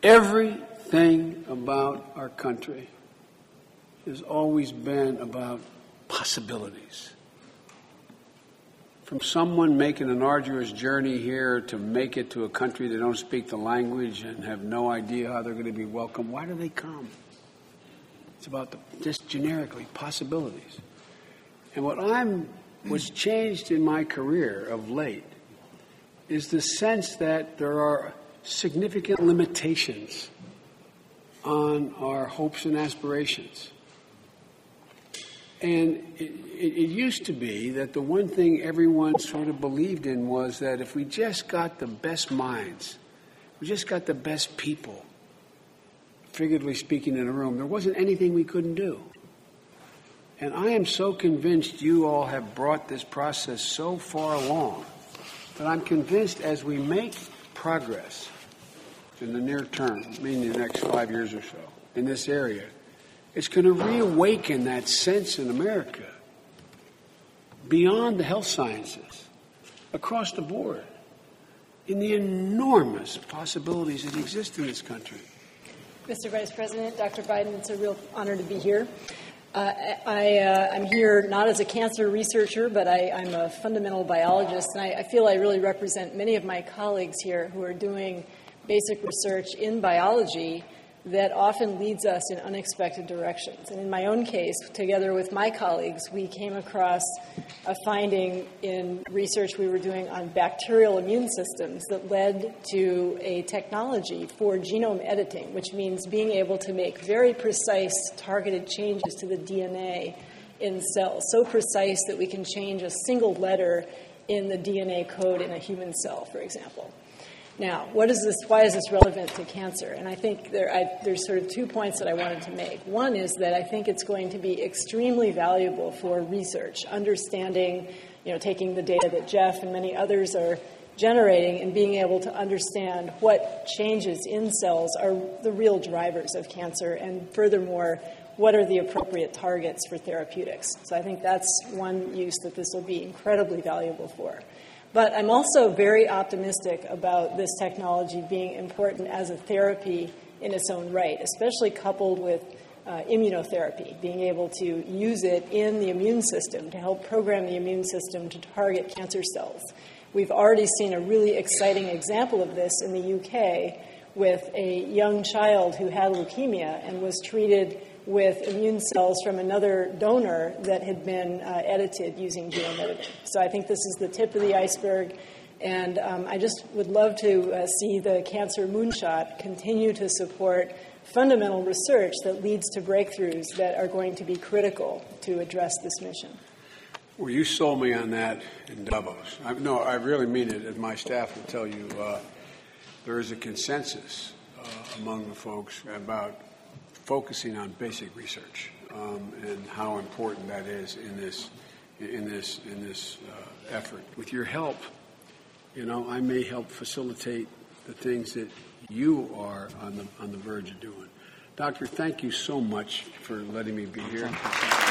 Everything about our country has always been about possibilities. From someone making an arduous journey here to make it to a country they don't speak the language and have no idea how they're going to be welcome, why do they come? It's about just generically possibilities. And what's changed in my career of late is the sense that there are significant limitations on our hopes and aspirations. And it used to be that the one thing everyone sort of believed in was that if we just got the best minds, we just got the best people, figuratively speaking, in a room, there wasn't anything we couldn't do. And I am so convinced you all have brought this process so far along that I'm convinced as we make progress in the near term, meaning the next 5 years or so, in this area, it's going to reawaken that sense in America beyond the health sciences, across the board, in the enormous possibilities that exist in this country. Mr. Vice President, Dr. Biden, it's a real honor to be here. I'm here not as a cancer researcher, but I'm a fundamental biologist, and I feel I really represent many of my colleagues here who are doing basic research in biology that often leads us in unexpected directions. And in my own case, together with my colleagues, we came across a finding in research we were doing on bacterial immune systems that led to a technology for genome editing, which means being able to make very precise targeted changes to the DNA in cells, so precise that we can change a single letter in the DNA code in a human cell, for example. Now, why is this relevant to cancer? And I think there's sort of 2 points that I wanted to make. One is that I think it's going to be extremely valuable for research, understanding, taking the data that Jeff and many others are generating and being able to understand what changes in cells are the real drivers of cancer, and furthermore, what are the appropriate targets for therapeutics. So I think that's one use that this will be incredibly valuable for. But I'm also very optimistic about this technology being important as a therapy in its own right, especially coupled with immunotherapy, being able to use it in the immune system to help program the immune system to target cancer cells. We've already seen a really exciting example of this in the UK with a young child who had leukemia and was treated with immune cells from another donor that had been edited using genome editing. So I think this is the tip of the iceberg, and I just would love to see the Cancer Moonshot continue to support fundamental research that leads to breakthroughs that are going to be critical to address this mission. Well, you sold me on that in Davos. I really mean it, and my staff will tell you there is a consensus among the folks about focusing on basic research and how important that is in this effort. With your help, I may help facilitate the things that you are on the verge of doing. Doctor, thank you so much for letting me be here.